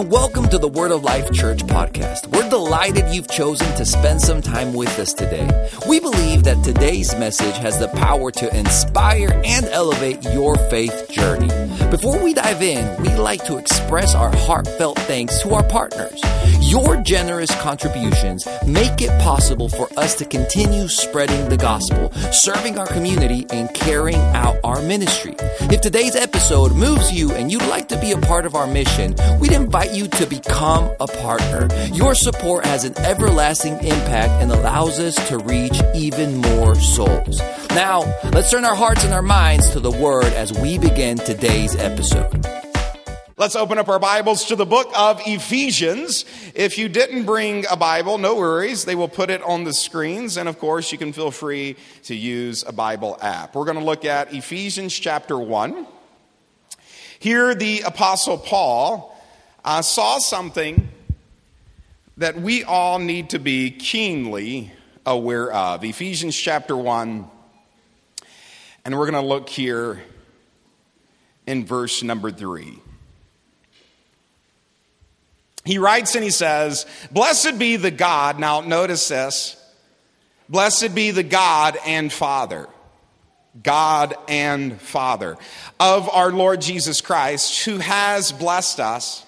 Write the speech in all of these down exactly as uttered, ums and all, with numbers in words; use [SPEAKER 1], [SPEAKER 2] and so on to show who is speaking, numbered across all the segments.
[SPEAKER 1] and welcome to the Word of Life Church podcast. We're delighted you've chosen to spend some time with us today. We believe that today's message has the power to inspire and elevate your faith journey. Before we dive in, we'd like to express our heartfelt thanks to our partners. Your generous contributions make it possible for us to continue spreading the gospel, serving our community, and carrying out our ministry. If today's episode moves you and you'd like to be a part of our mission, we'd invite you to become a partner. Your support has an everlasting impact and allows us to reach even more souls. Now, let's turn our hearts and our minds to the Word as we begin today's episode.
[SPEAKER 2] Let's open up our Bibles to the book of Ephesians. If you didn't bring a Bible, no worries. They will put it on the screens. And of course, you can feel free to use a Bible app. We're going to look at Ephesians chapter one. Here, the Apostle Paul uh, saw something that we all need to be keenly aware of. Ephesians chapter one. And we're going to look here in verse number three. He writes and he says, "Blessed be the God," now notice this, "blessed be the God and Father, God and Father of our Lord Jesus Christ, who has blessed us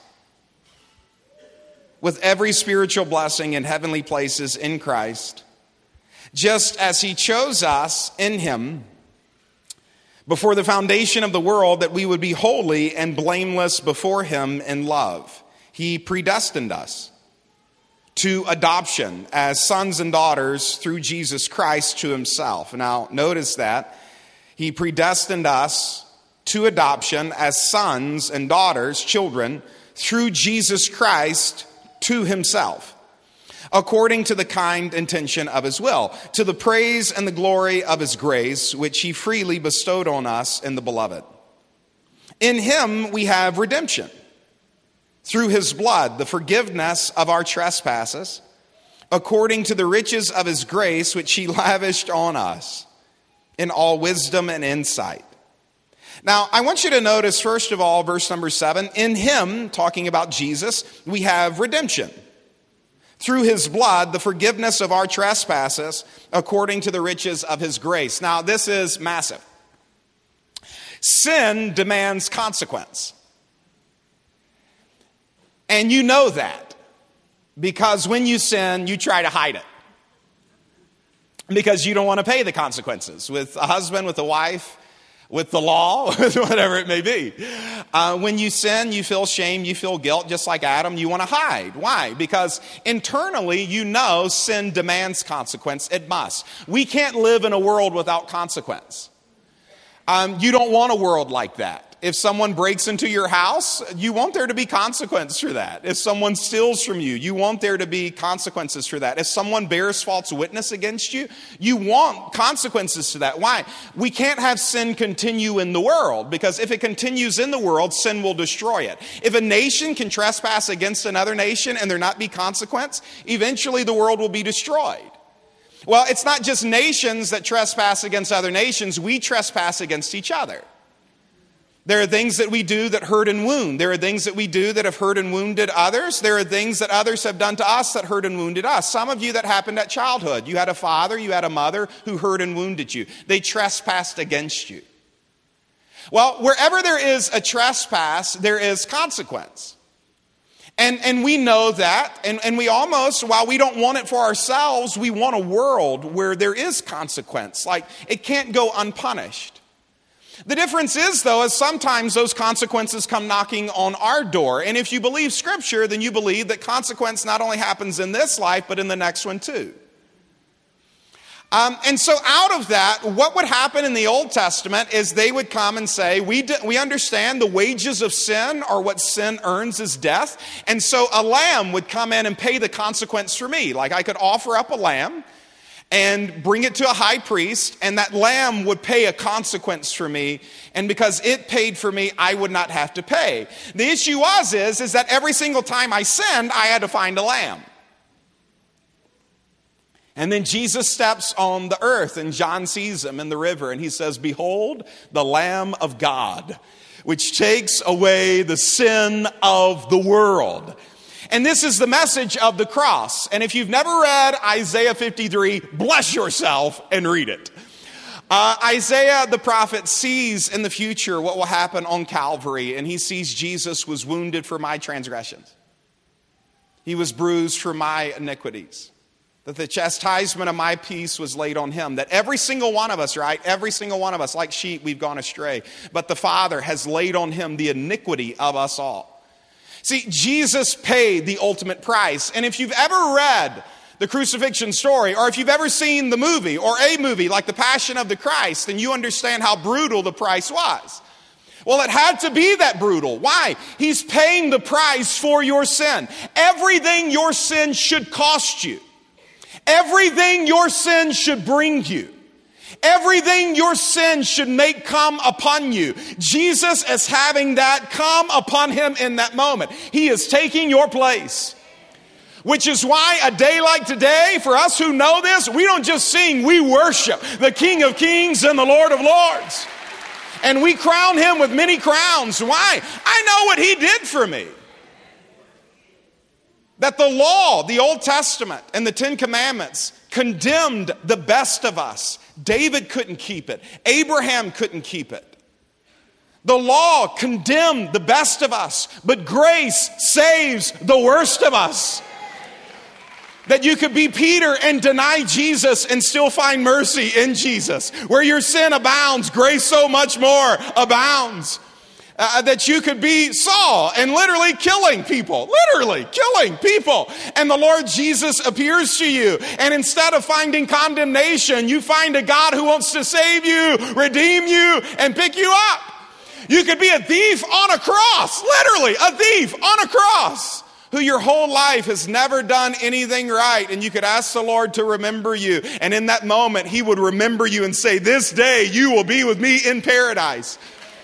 [SPEAKER 2] with every spiritual blessing in heavenly places in Christ, just as he chose us in him before the foundation of the world, that we would be holy and blameless before him in love. He predestined us to adoption as sons and daughters through Jesus Christ to himself." Now, notice that. He predestined us to adoption as sons and daughters, children, through Jesus Christ to himself, according to the kind intention of his will, to the praise and the glory of his grace, which he freely bestowed on us in the beloved. In him we have redemption, through his blood, the forgiveness of our trespasses, according to the riches of his grace, which he lavished on us in all wisdom and insight. Now, I want you to notice, first of all, verse number seven, in him, talking about Jesus, we have redemption. Through his blood, the forgiveness of our trespasses, according to the riches of his grace. Now, this is massive. Sin demands consequence. And you know that, because when you sin, you try to hide it. Because you don't want to pay the consequences with a husband, with a wife, with the law, whatever it may be. Uh, when you sin, you feel shame, you feel guilt, just like Adam, you want to hide. Why? Because internally, you know sin demands consequence. It must. We can't live in a world without consequence. Um, you don't want a world like that. If someone breaks into your house, you want there to be consequence for that. If someone steals from you, you want there to be consequences for that. If someone bears false witness against you, you want consequences to that. Why? We can't have sin continue in the world, because if it continues in the world, sin will destroy it. If a nation can trespass against another nation and there not be consequence, eventually the world will be destroyed. Well, it's not just nations that trespass against other nations. We trespass against each other. There are things that we do that hurt and wound. There are things that we do that have hurt and wounded others. There are things that others have done to us that hurt and wounded us. Some of you, that happened at childhood. You had a father, you had a mother who hurt and wounded you. They trespassed against you. Well, wherever there is a trespass, there is consequence. And, and we know that, and, and we almost, while we don't want it for ourselves, we want a world where there is consequence. Like, it can't go unpunished. The difference is, though, is sometimes those consequences come knocking on our door. And if you believe Scripture, then you believe that consequence not only happens in this life, but in the next one too. Um, and so out of that, what would happen in the Old Testament is they would come and say, we, do, we understand the wages of sin, or what sin earns, is death. And so a lamb would come in and pay the consequence for me. Like, I could offer up a lamb and bring it to a high priest, and that lamb would pay a consequence for me. And because it paid for me, I would not have to pay. The issue was, is, is that every single time I sinned, I had to find a lamb. And then Jesus steps on the earth, and John sees him in the river, and he says, "Behold, the Lamb of God, which takes away the sin of the world." And this is the message of the cross. And if you've never read Isaiah fifty-three, bless yourself and read it. Uh, Isaiah the prophet sees in the future what will happen on Calvary, and he sees Jesus was wounded for my transgressions. He was bruised for my iniquities. That the chastisement of my peace was laid on him. That every single one of us, right? Every single one of us, like sheep, we've gone astray. But the Father has laid on him the iniquity of us all. See, Jesus paid the ultimate price. And if you've ever read the crucifixion story, or if you've ever seen the movie, or a movie like The Passion of the Christ, then you understand how brutal the price was. Well, it had to be that brutal. Why? He's paying the price for your sin. Everything your sin should cost you. Everything your sin should bring you. Everything your sin should make come upon you. Jesus is having that come upon him in that moment. He is taking your place. Which is why a day like today, for us who know this, we don't just sing, we worship the King of Kings and the Lord of Lords. And we crown him with many crowns. Why? I know what he did for me. That the law, the Old Testament, and the Ten Commandments condemned the best of us. David couldn't keep it. Abraham couldn't keep it. The law condemned the best of us, but grace saves the worst of us. That you could be Peter and deny Jesus and still find mercy in Jesus. Where your sin abounds, grace so much more abounds. Uh, that you could be Saul and literally killing people, literally killing people. And the Lord Jesus appears to you. And instead of finding condemnation, you find a God who wants to save you, redeem you, and pick you up. You could be a thief on a cross, literally a thief on a cross, who your whole life has never done anything right. And you could ask the Lord to remember you. And in that moment, he would remember you and say, "This day you will be with me in paradise."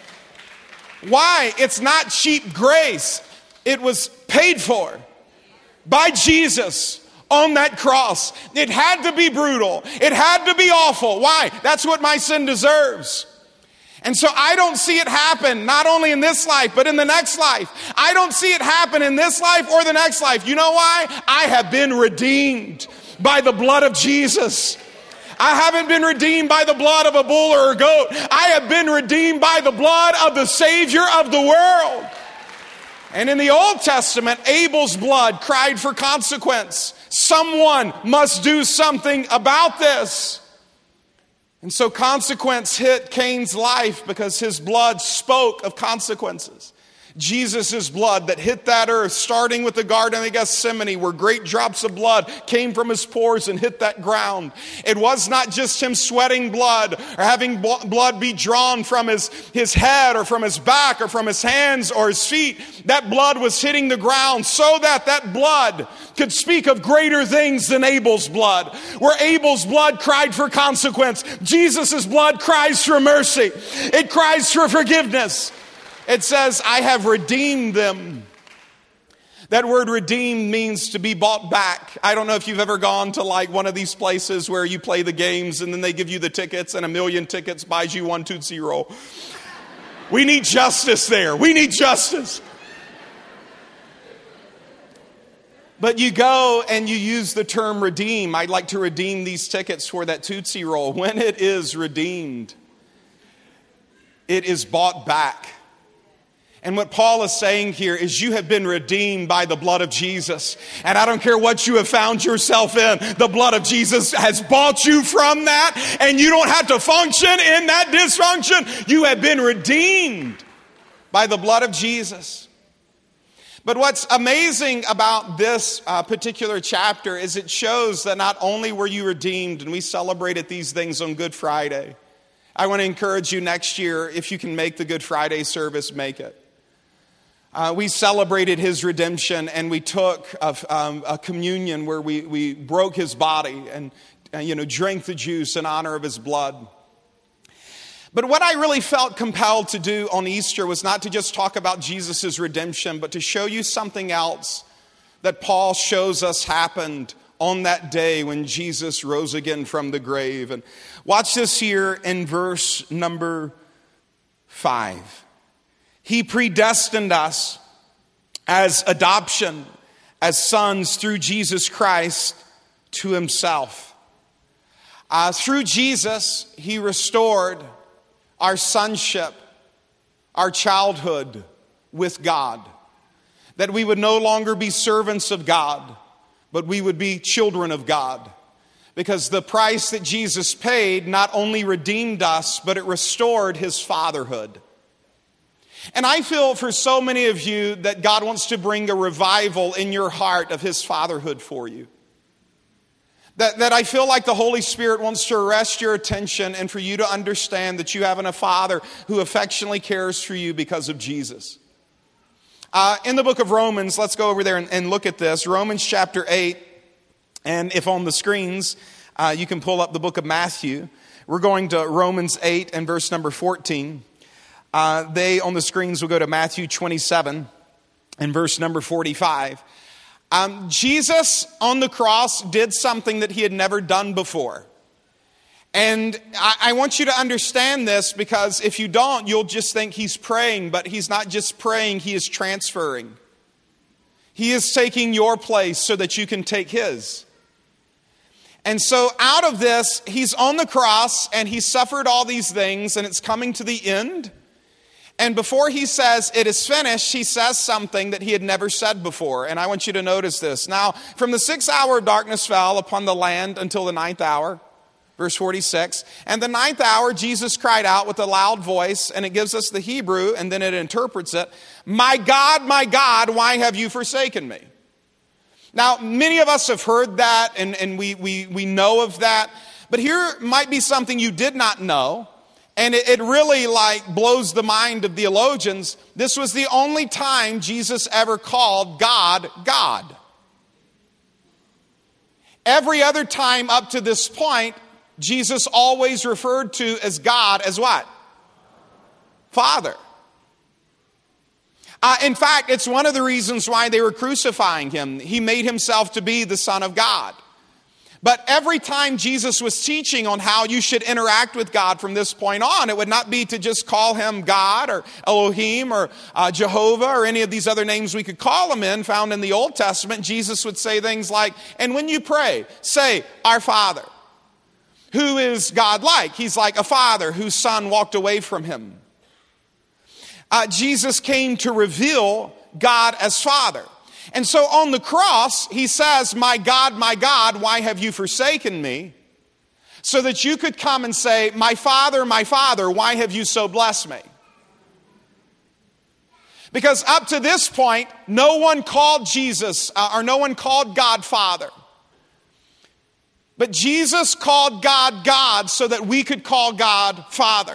[SPEAKER 2] Why? It's not cheap grace. It was paid for by Jesus on that cross. It had to be brutal. It had to be awful. Why? That's what my sin deserves. And so I don't see it happen, not only in this life, but in the next life. I don't see it happen in this life or the next life. You know why? I have been redeemed by the blood of Jesus. I haven't been redeemed by the blood of a bull or a goat. I have been redeemed by the blood of the Savior of the world. And in the Old Testament, Abel's blood cried for consequence. Someone must do something about this. And so consequence hit Cain's life because his blood spoke of consequences. Jesus' blood that hit that earth, starting with the Garden of Gethsemane, where great drops of blood came from his pores and hit that ground. It was not just him sweating blood or having blood be drawn from his, his head or from his back or from his hands or his feet. That blood was hitting the ground so that that blood could speak of greater things than Abel's blood. Where Abel's blood cried for consequence, Jesus' blood cries for mercy. It cries for forgiveness. It says, "I have redeemed them." That word redeemed means to be bought back. I don't know if you've ever gone to like one of these places where you play the games and then they give you the tickets and a million tickets buys you one, two, zero. We need justice there. We need justice. But you go and you use the term redeem. I'd like to redeem these tickets for that Tootsie Roll. When it is redeemed, it is bought back. And what Paul is saying here is you have been redeemed by the blood of Jesus. And I don't care what you have found yourself in. The blood of Jesus has bought you from that. And you don't have to function in that dysfunction. You have been redeemed by the blood of Jesus. But what's amazing about this uh, particular chapter is it shows that not only were you redeemed, and we celebrated these things on Good Friday. I want to encourage you next year, if you can make the Good Friday service, make it. Uh, we celebrated his redemption, and we took a, um, a communion where we, we broke his body and, and you know drank the juice in honor of his blood. But what I really felt compelled to do on Easter was not to just talk about Jesus' redemption, but to show you something else that Paul shows us happened on that day when Jesus rose again from the grave. And watch this here in verse number five. He predestined us as adoption, as sons through Jesus Christ to himself. Uh, through Jesus, he restored our sonship, our childhood with God. That we would no longer be servants of God, but we would be children of God. Because the price that Jesus paid not only redeemed us, but it restored his fatherhood. And I feel for so many of you that God wants to bring a revival in your heart of his fatherhood for you. That, that I feel like the Holy Spirit wants to arrest your attention and for you to understand that you have a Father who affectionately cares for you because of Jesus. Uh, in the book of Romans, let's go over there and, and look at this. Romans chapter eight, and if on the screens, uh, you can pull up the book of Matthew. We're going to Romans eight and verse number fourteen. Uh, they, on the screens, will go to Matthew twenty-seven and verse number forty-five. Um, Jesus on the cross did something that he had never done before. And I, I want you to understand this, because if you don't, you'll just think he's praying, but he's not just praying, he is transferring. He is taking your place so that you can take his. And so out of this, he's on the cross and he suffered all these things and it's coming to the end. And before he says it is finished, he says something that he had never said before. And I want you to notice this. Now, from the sixth hour of darkness fell upon the land until the ninth hour. Verse forty-six. And the ninth hour, Jesus cried out with a loud voice, and it gives us the Hebrew, and then it interprets it. My God, my God, why have you forsaken me? Now, many of us have heard that, and, and we, we, we know of that. But here might be something you did not know. And it, it really like blows the mind of theologians. This was the only time Jesus ever called God, God. Every other time up to this point, Jesus always referred to as God as what? Father. Uh, in fact, it's one of the reasons why they were crucifying him. He made himself to be the Son of God. But every time Jesus was teaching on how you should interact with God from this point on, it would not be to just call him God or Elohim or uh, Jehovah or any of these other names we could call him in, found in the Old Testament. Jesus would say things like, and when you pray, say, our Father. Who is God like? He's like a father whose son walked away from him. Uh, Jesus came to reveal God as Father. And so on the cross, he says, my God, my God, why have you forsaken me? So that you could come and say, my Father, my Father, why have you so blessed me? Because up to this point, no one called Jesus, uh, or no one called God Father. But Jesus called God God so that we could call God Father.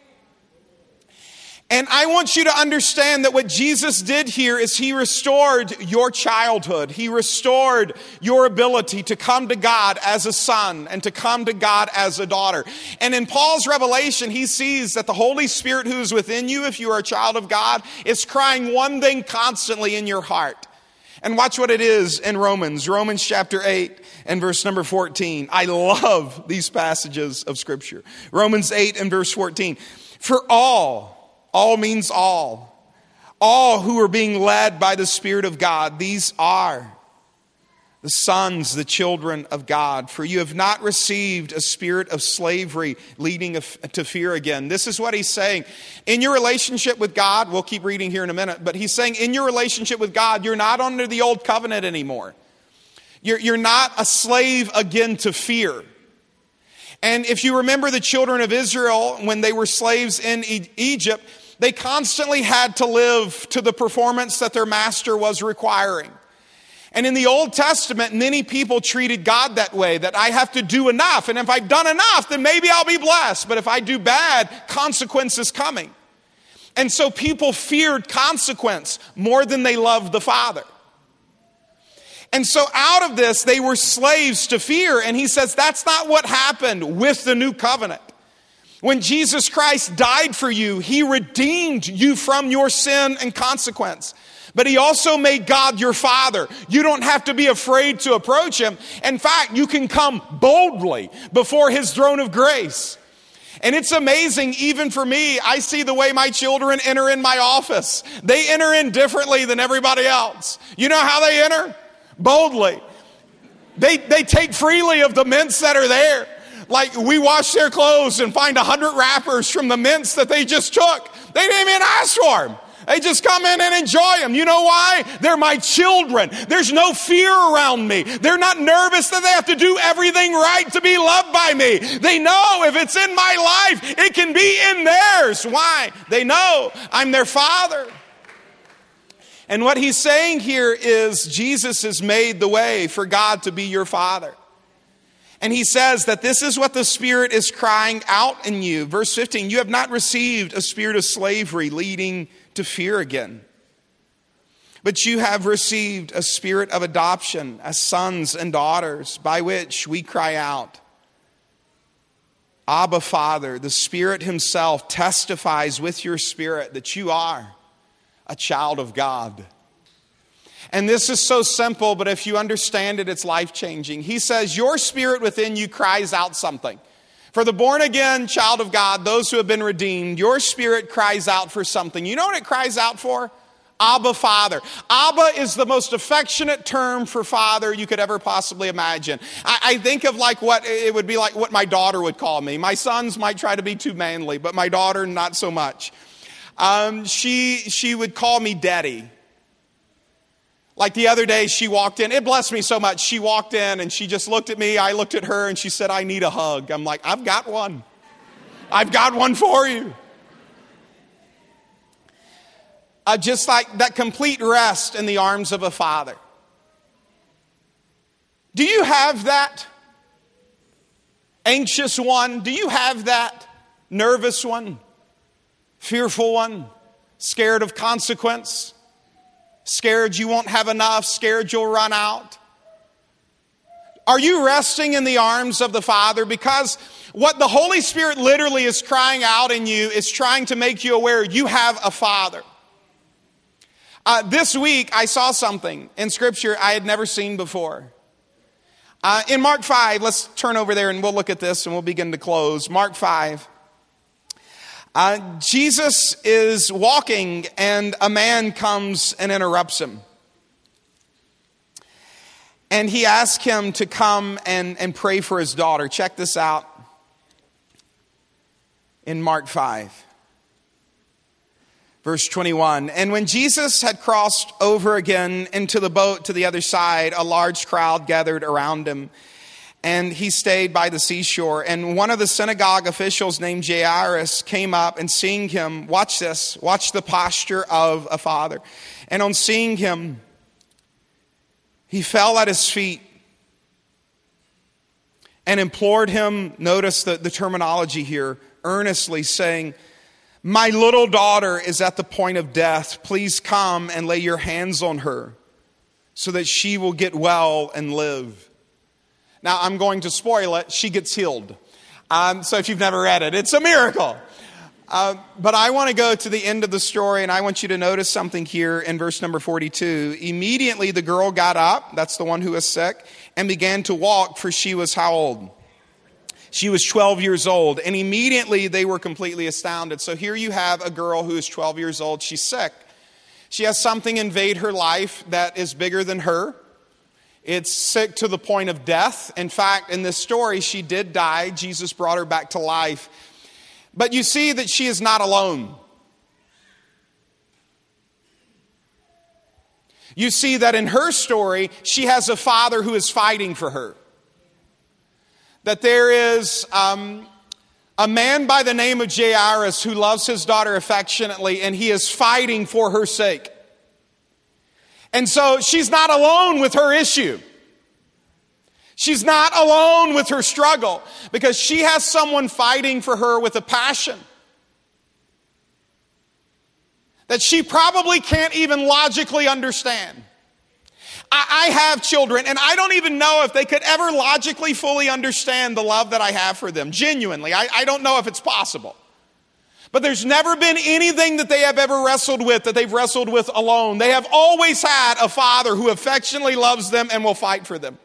[SPEAKER 2] And I want you to understand that what Jesus did here is he restored your childhood. He restored your ability to come to God as a son and to come to God as a daughter. And in Paul's revelation, he sees that the Holy Spirit who is within you, if you are a child of God, is crying one thing constantly in your heart. And watch what it is in Romans, Romans chapter eight and verse number fourteen. I love these passages of Scripture. Romans eight and verse fourteen. For all, all means all, all who are being led by the Spirit of God, these are the sons, the children of God. For you have not received a spirit of slavery leading to fear again. This is what he's saying. In your relationship with God, we'll keep reading here in a minute, but he's saying in your relationship with God, you're not under the old covenant anymore. You're, you're not a slave again to fear. And if you remember the children of Israel, when they were slaves in e- Egypt, they constantly had to live to the performance that their master was requiring. And in the Old Testament, many people treated God that way, that I have to do enough. And if I've done enough, then maybe I'll be blessed. But if I do bad, consequence is coming. And so people feared consequence more than they loved the Father. And so out of this, they were slaves to fear. And he says that's not what happened with the new covenant. When Jesus Christ died for you, he redeemed you from your sin and consequence. But he also made God your Father. You don't have to be afraid to approach him. In fact, you can come boldly before his throne of grace. And it's amazing, even for me, I see the way my children enter in my office. They enter in differently than everybody else. You know how they enter? Boldly. They, they take freely of the mints that are there. Like we wash their clothes and find a hundred wrappers from the mints that they just took. They didn't even ask for them. They just come in and enjoy them. You know why? They're my children. There's no fear around me. They're not nervous that they have to do everything right to be loved by me. They know if it's in my life, it can be in theirs. Why? They know I'm their Father. And what he's saying here is Jesus has made the way for God to be your Father. And he says that this is what the Spirit is crying out in you. Verse fifteen, you have not received a spirit of slavery leading to fear again, but you have received a spirit of adoption as sons and daughters, by which we cry out, Abba, Father. The Spirit himself testifies with your spirit that you are a child of God. And this is so simple, but if you understand it, it's life-changing. He says, your spirit within you cries out something. For the born-again child of God, those who have been redeemed, your spirit cries out for something. You know what it cries out for? Abba, Father. Abba is the most affectionate term for father you could ever possibly imagine. I, I think of like what it would be like what my daughter would call me. My sons might try to be too manly, but my daughter, not so much. Um, she, she would call me daddy. Like the other day, she walked in. It blessed me so much. She walked in and she just looked at me. I looked at her and she said, I need a hug. I'm like, I've got one. I've got one for you. Uh, just like that complete rest in the arms of a father. Do you have that anxious one? Do you have that nervous one? Fearful one? Scared of consequence? Scared you won't have enough, scared you'll run out. Are you resting in the arms of the Father? Because what the Holy Spirit literally is crying out in you is trying to make you aware you have a Father. Uh, this week I saw something in Scripture I had never seen before. Uh, in Mark five, let's turn over there and we'll look at this and we'll begin to close. Mark five. Uh, Jesus is walking and a man comes and interrupts him. And he asks him to come and, and pray for his daughter. Check this out in Mark five. Verse twenty-one. And when Jesus had crossed over again into the boat to the other side, a large crowd gathered around him. And he stayed by the seashore. And one of the synagogue officials named Jairus came up and seeing him, watch this, watch the posture of a father. And on seeing him, he fell at his feet and implored him, notice the, the terminology here, earnestly saying, my little daughter is at the point of death. Please come and lay your hands on her so that she will get well and live. Now, I'm going to spoil it. She gets healed. Um, so if you've never read it, it's a miracle. Uh, but I want to go to the end of the story, and I want you to notice something here in verse number forty-two. Immediately the girl got up, that's the one who was sick, and began to walk, for she was how old? She was twelve years old. And immediately they were completely astounded. So here you have a girl who is twelve years old. She's sick. She has something invade her life that is bigger than her. It's sick to the point of death. In fact, in this story, she did die. Jesus brought her back to life. But you see that she is not alone. You see that in her story, she has a father who is fighting for her. That there is um, a man by the name of Jairus who loves his daughter affectionately, and he is fighting for her sake. And so she's not alone with her issue. She's not alone with her struggle because she has someone fighting for her with a passion that she probably can't even logically understand. I, I have children, and I don't even know if they could ever logically fully understand the love that I have for them. Genuinely, I, I don't know if it's possible. But there's never been anything that they have ever wrestled with that they've wrestled with alone. They have always had a father who affectionately loves them and will fight for them.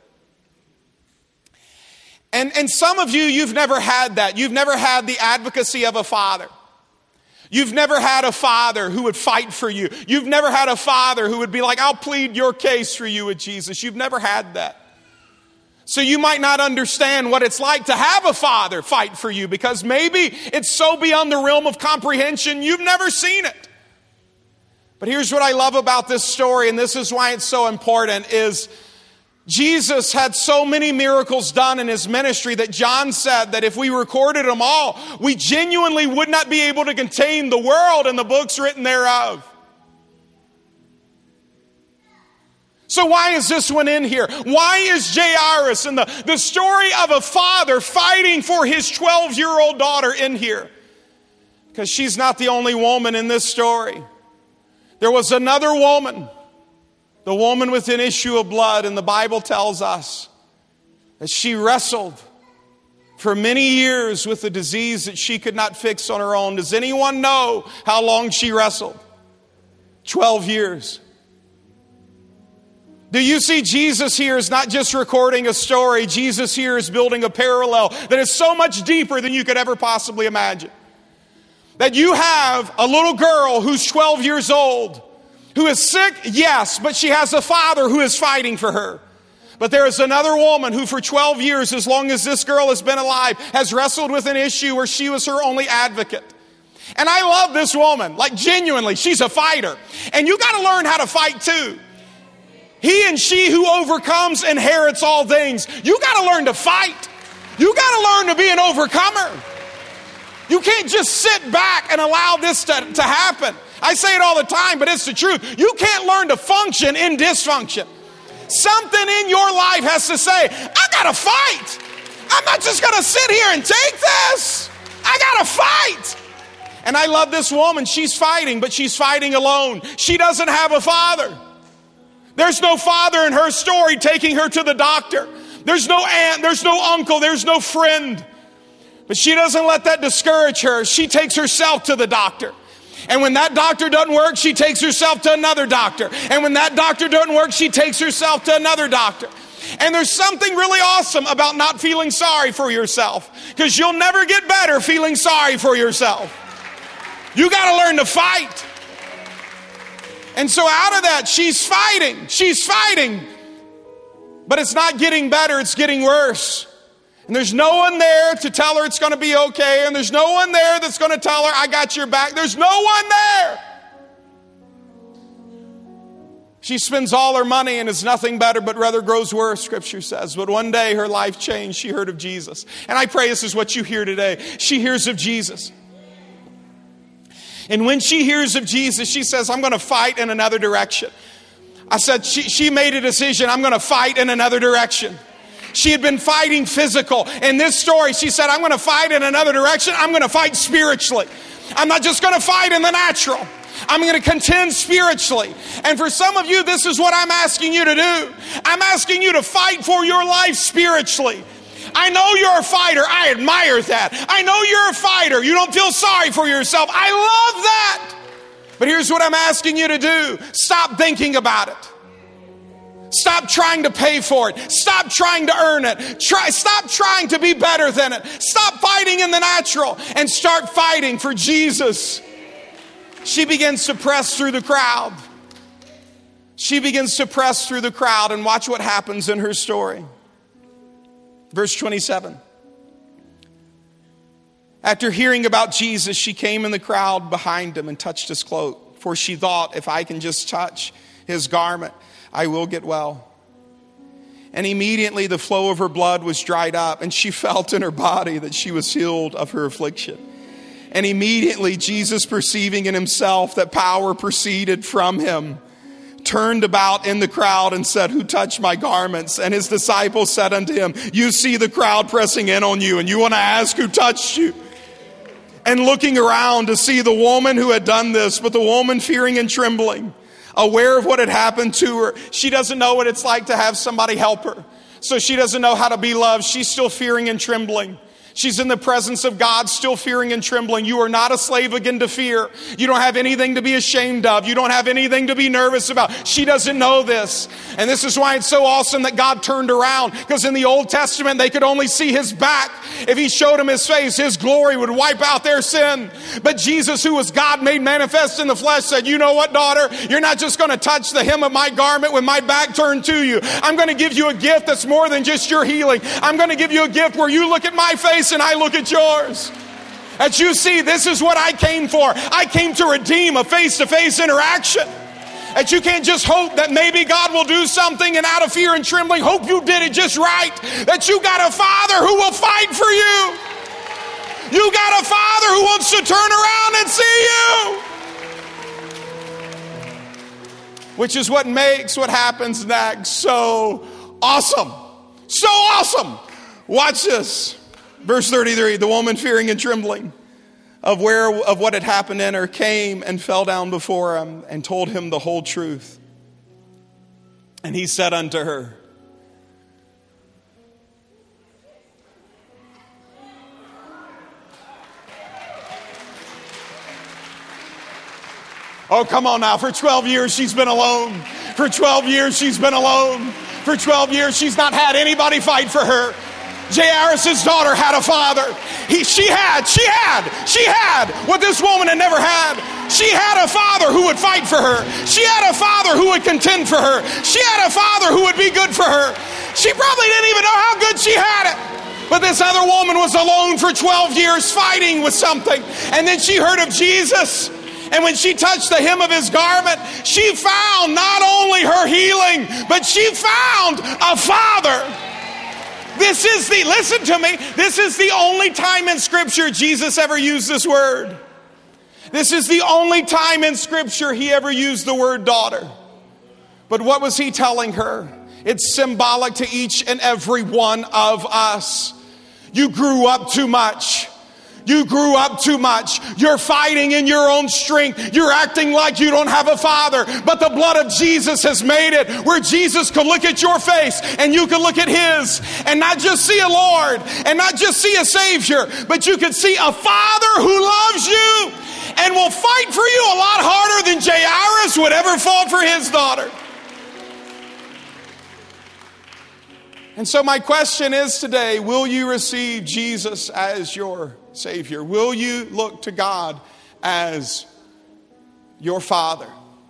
[SPEAKER 2] And, and some of you, you've never had that. You've never had the advocacy of a father. You've never had a father who would fight for you. You've never had a father who would be like, I'll plead your case for you with Jesus. You've never had that. So you might not understand what it's like to have a father fight for you, because maybe it's so beyond the realm of comprehension, you've never seen it. But here's what I love about this story, and this is why it's so important, is Jesus had so many miracles done in his ministry that John said that if we recorded them all, we genuinely would not be able to contain the world and the books written thereof. So why is this one in here? Why is Jairus and the, the story of a father fighting for his twelve-year-old daughter in here? Because she's not the only woman in this story. There was another woman, the woman with an issue of blood, and the Bible tells us that she wrestled for many years with a disease that she could not fix on her own. Does anyone know how long she wrestled? Twelve years. Do you see Jesus here is not just recording a story? Jesus here is building a parallel that is so much deeper than you could ever possibly imagine. That you have a little girl who's twelve years old, who is sick, yes, but she has a father who is fighting for her. But there is another woman who for twelve years, as long as this girl has been alive, has wrestled with an issue where she was her only advocate. And I love this woman, like genuinely, she's a fighter. And you got to learn how to fight too. He and she who overcomes inherits all things. You got to learn to fight. You got to learn to be an overcomer. You can't just sit back and allow this to, to happen. I say it all the time, but it's the truth. You can't learn to function in dysfunction. Something in your life has to say, I got to fight. I'm not just going to sit here and take this. I got to fight. And I love this woman. She's fighting, but she's fighting alone. She doesn't have a father. There's no father in her story taking her to the doctor. There's no aunt, there's no uncle, there's no friend. But she doesn't let that discourage her. She takes herself to the doctor. And when that doctor doesn't work, she takes herself to another doctor. And when that doctor doesn't work, she takes herself to another doctor. And there's something really awesome about not feeling sorry for yourself, because you'll never get better feeling sorry for yourself. You got to learn to fight. And so out of that, she's fighting. She's fighting. But it's not getting better, it's getting worse. And there's no one there to tell her it's going to be okay. And there's no one there that's going to tell her, I got your back. There's no one there. She spends all her money and is nothing better, but rather grows worse, Scripture says. But one day her life changed. She heard of Jesus. And I pray this is what you hear today. She hears of Jesus. And when she hears of Jesus, she says, I'm going to fight in another direction. I said, she, she made a decision, I'm going to fight in another direction. She had been fighting physical. In this story, she said, I'm going to fight in another direction. I'm going to fight spiritually. I'm not just going to fight in the natural. I'm going to contend spiritually. And for some of you, this is what I'm asking you to do. I'm asking you to fight for your life spiritually. I know you're a fighter. I admire that. I know you're a fighter. You don't feel sorry for yourself. I love that. But here's what I'm asking you to do. Stop thinking about it. Stop trying to pay for it. Stop trying to earn it. Try, stop trying to be better than it. Stop fighting in the natural and start fighting for Jesus. She begins to press through the crowd. She begins to press through the crowd, and watch what happens in her story. Verse twenty-seven. After hearing about Jesus, she came in the crowd behind him and touched his cloak. For she thought, if I can just touch his garment, I will get well. And immediately the flow of her blood was dried up, and she felt in her body that she was healed of her affliction. And immediately Jesus, perceiving in himself that power proceeded from him, turned about in the crowd and said, who touched my garments? And his disciples said unto him, you see the crowd pressing in on you, and you want to ask who touched you? And looking around to see the woman who had done this, but the woman fearing and trembling, aware of what had happened to her. She doesn't know what it's like to have somebody help her. So she doesn't know how to be loved. She's still fearing and trembling. She's in the presence of God, still fearing and trembling. You are not a slave again to fear. You don't have anything to be ashamed of. You don't have anything to be nervous about. She doesn't know this. And this is why it's so awesome that God turned around. Because in the Old Testament, they could only see his back. If he showed them his face, his glory would wipe out their sin. But Jesus, who was God made manifest in the flesh, said, you know what, daughter? You're not just going to touch the hem of my garment with my back turned to you. I'm going to give you a gift that's more than just your healing. I'm going to give you a gift where you look at my face and I look at yours. That you see, this is what I came for. I came to redeem a face-to-face interaction. That you can't just hope that maybe God will do something and out of fear and trembling, hope you did it just right. That you got a Father who will fight for you. You got a Father who wants to turn around and see you. Which is what makes what happens next so awesome. So awesome. Watch this. Verse thirty-three, the woman fearing and trembling of where of what had happened in her came and fell down before him and told him the whole truth. And he said unto her, oh, come on now. For twelve years she's been alone. For twelve years she's been alone. For twelve years she's not had anybody fight for her. Jairus' daughter had a father. He, she had, she had, she had what this woman had never had. She had a father who would fight for her. She had a father who would contend for her. She had a father who would be good for her. She probably didn't even know how good she had it. But this other woman was alone for twelve years fighting with something. And then she heard of Jesus. And when she touched the hem of his garment, she found not only her healing, but she found a father. This is the, listen to me, this is the only time in Scripture Jesus ever used this word. This is the only time in Scripture he ever used the word daughter. But what was he telling her? It's symbolic to each and every one of us. You grew up too much. You grew up too much. You're fighting in your own strength. You're acting like you don't have a father. But the blood of Jesus has made it where Jesus could look at your face and you could look at his and not just see a Lord and not just see a Savior, but you could see a Father who loves you and will fight for you a lot harder than Jairus would ever fought for his daughter. And so my question is today, will you receive Jesus as your Savior? Will you look to God as your Father?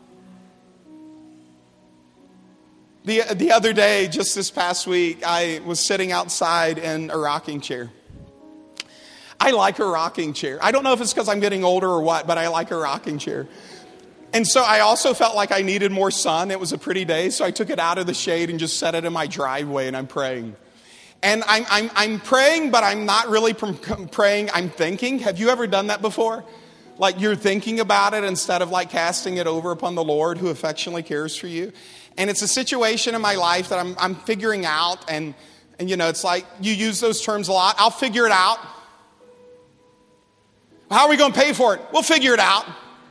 [SPEAKER 2] The, the other day, just this past week, I was sitting outside in a rocking chair. I like a rocking chair. I don't know if it's because I'm getting older or what, but I like a rocking chair. And so I also felt like I needed more sun. It was a pretty day, so I took it out of the shade and just set it in my driveway, and I'm praying. And I'm, I'm, I'm praying, but I'm not really praying. I'm thinking. Have you ever done that before? Like you're thinking about it instead of like casting it over upon the Lord who affectionately cares for you. And it's a situation in my life that I'm, I'm figuring out. And, and, you know, it's like you use those terms a lot. I'll figure it out. How are we going to pay for it? We'll figure it out.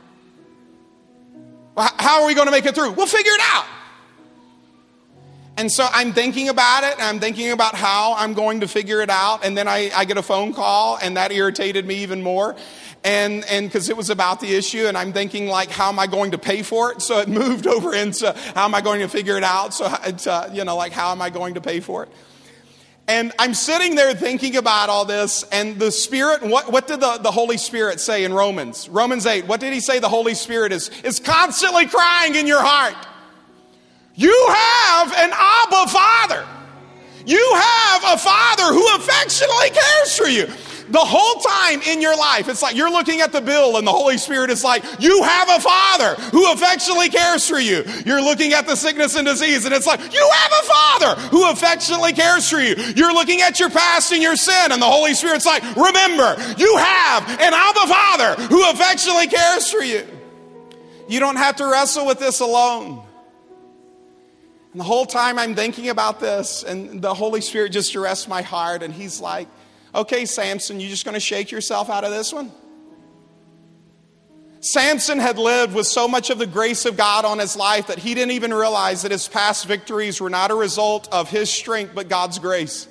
[SPEAKER 2] How are we going to make it through? We'll figure it out. And so I'm thinking about it, and I'm thinking about how I'm going to figure it out. And then I, I get a phone call, and that irritated me even more. And and because it was about the issue, and I'm thinking, like, how am I going to pay for it? So it moved over into how am I going to figure it out? So, it's, uh, you know, like, how am I going to pay for it? And I'm sitting there thinking about all this, and the Spirit, what, what did the, the Holy Spirit say in Romans? Romans eight, what did he say the Holy Spirit is, is constantly crying in your heart? You have an Abba Father. You have a Father who affectionately cares for you. The whole time in your life, it's like you're looking at the bill and the Holy Spirit is like, you have a Father who affectionately cares for you. You're looking at the sickness and disease and it's like, you have a Father who affectionately cares for you. You're looking at your past and your sin and the Holy Spirit's like, remember, you have an Abba Father who affectionately cares for you. You don't have to wrestle with this alone. And the whole time I'm thinking about this and the Holy Spirit just arrests my heart and he's like, okay, Samson, you just going to shake yourself out of this one? Samson had lived with so much of the grace of God on his life that he didn't even realize that his past victories were not a result of his strength, but God's grace.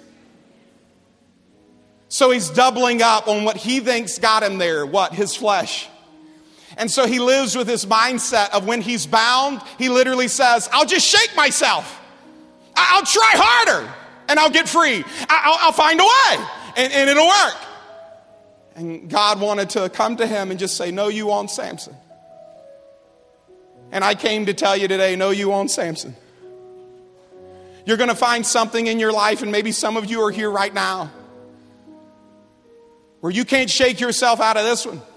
[SPEAKER 2] So he's doubling up on what he thinks got him there. What? His flesh. And so he lives with this mindset of when he's bound, he literally says, I'll just shake myself. I'll try harder and I'll get free. I'll, I'll find a way and, and it'll work. And God wanted to come to him and just say, no, you won't, Samson. And I came to tell you today, no, you won't, Samson. You're going to find something in your life, and maybe some of you are here right now, where you can't shake yourself out of this one.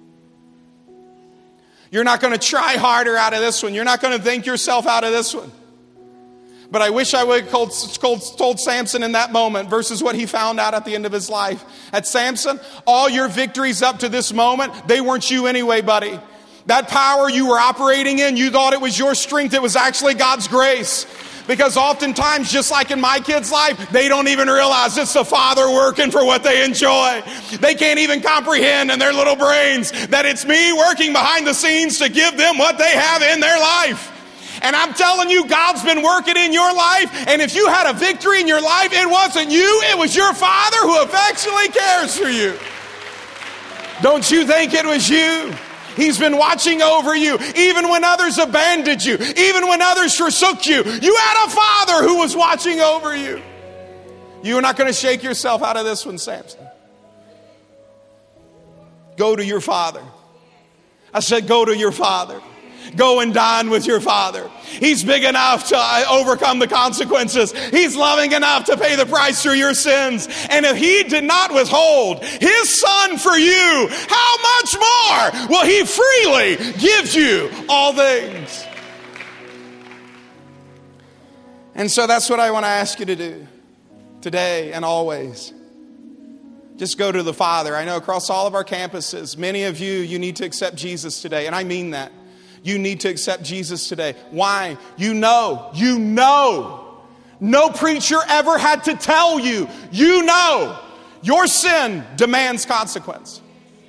[SPEAKER 2] You're not going to try harder out of this one. You're not going to think yourself out of this one. But I wish I would have told, told, told Samson in that moment versus what he found out at the end of his life. At Samson, all your victories up to this moment, they weren't you anyway, buddy. That power you were operating in, you thought it was your strength. It was actually God's grace. Because oftentimes, just like in my kids' life, they don't even realize it's the Father working for what they enjoy. They can't even comprehend in their little brains that it's me working behind the scenes to give them what they have in their life. And I'm telling you, God's been working in your life. And if you had a victory in your life, it wasn't you, it was your Father who affectionately cares for you. Don't you think it was you? He's been watching over you, even when others abandoned you, even when others forsook you. You had a Father who was watching over you. You're not going to shake yourself out of this one, Samson. Go to your Father. I said, go to your Father. Go and dine with your Father. He's big enough to overcome the consequences. He's loving enough to pay the price for your sins. And if He did not withhold His Son for you, how much more will He freely give you all things? And so that's what I want to ask you to do today and always. Just go to the Father. I know across all of our campuses, many of you, you need to accept Jesus today. And I mean that. You need to accept Jesus today. Why? You know, you know, no preacher ever had to tell you, you know, your sin demands consequence.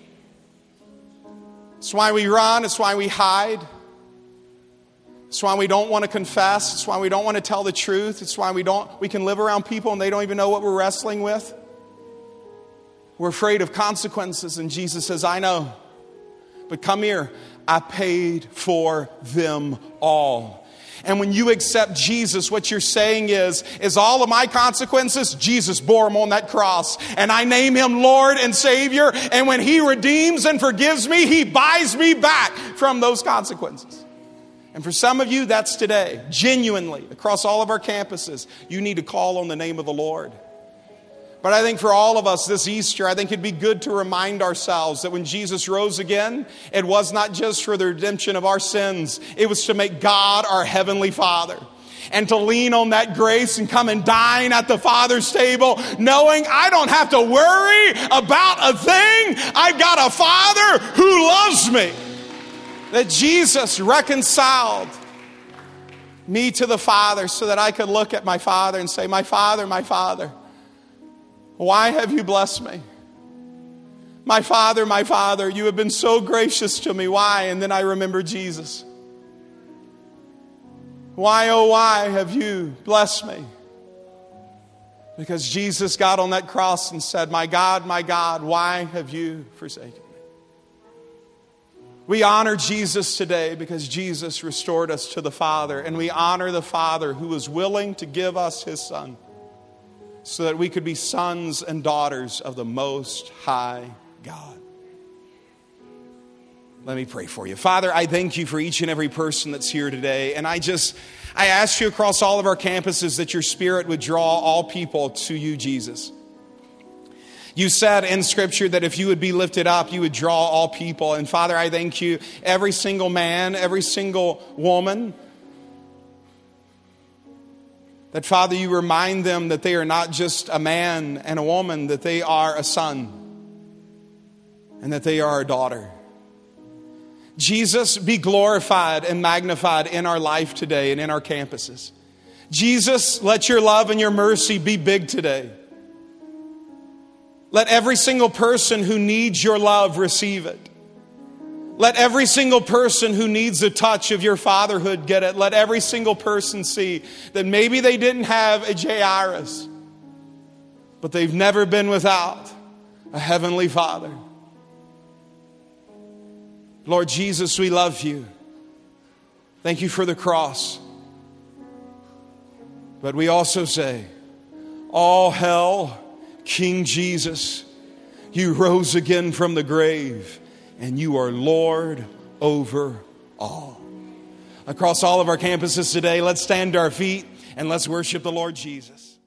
[SPEAKER 2] It's why we run. It's why we hide. It's why we don't want to confess. It's why we don't want to tell the truth. It's why we don't, we can live around people and they don't even know what we're wrestling with. We're afraid of consequences. And Jesus says, I know, but come here. I paid for them all. And when you accept Jesus, what you're saying is, is all of my consequences, Jesus bore them on that cross. And I name Him Lord and Savior. And when He redeems and forgives me, He buys me back from those consequences. And for some of you, that's today. Genuinely, across all of our campuses, you need to call on the name of the Lord. But I think for all of us this Easter, I think it'd be good to remind ourselves that when Jesus rose again, it was not just for the redemption of our sins. It was to make God our Heavenly Father. And to lean on that grace and come and dine at the Father's table, knowing I don't have to worry about a thing. I've got a Father who loves me. That Jesus reconciled me to the Father so that I could look at my Father and say, my Father, my Father, why have you blessed me? My Father, my Father, you have been so gracious to me. Why? And then I remember Jesus. Why, oh, why have you blessed me? Because Jesus got on that cross and said, my God, my God, why have you forsaken me? We honor Jesus today because Jesus restored us to the Father. And we honor the Father who was willing to give us His Son, so that we could be sons and daughters of the Most High God. Let me pray for you. Father, I thank you for each and every person that's here today. And I just, I ask you across all of our campuses that your Spirit would draw all people to you, Jesus. You said in Scripture that if you would be lifted up, you would draw all people. And Father, I thank you, every single man, every single woman, that, Father, you remind them that they are not just a man and a woman, that they are a son and that they are a daughter. Jesus, be glorified and magnified in our life today and in our campuses. Jesus, let your love and your mercy be big today. Let every single person who needs your love receive it. Let every single person who needs a touch of your fatherhood get it. Let every single person see that maybe they didn't have a Jairus, but they've never been without a heavenly Father. Lord Jesus, we love you. Thank you for the cross. But we also say, all hail, King Jesus. You rose again from the grave, and you are Lord over all. Across all of our campuses today, let's stand to our feet and let's worship the Lord Jesus.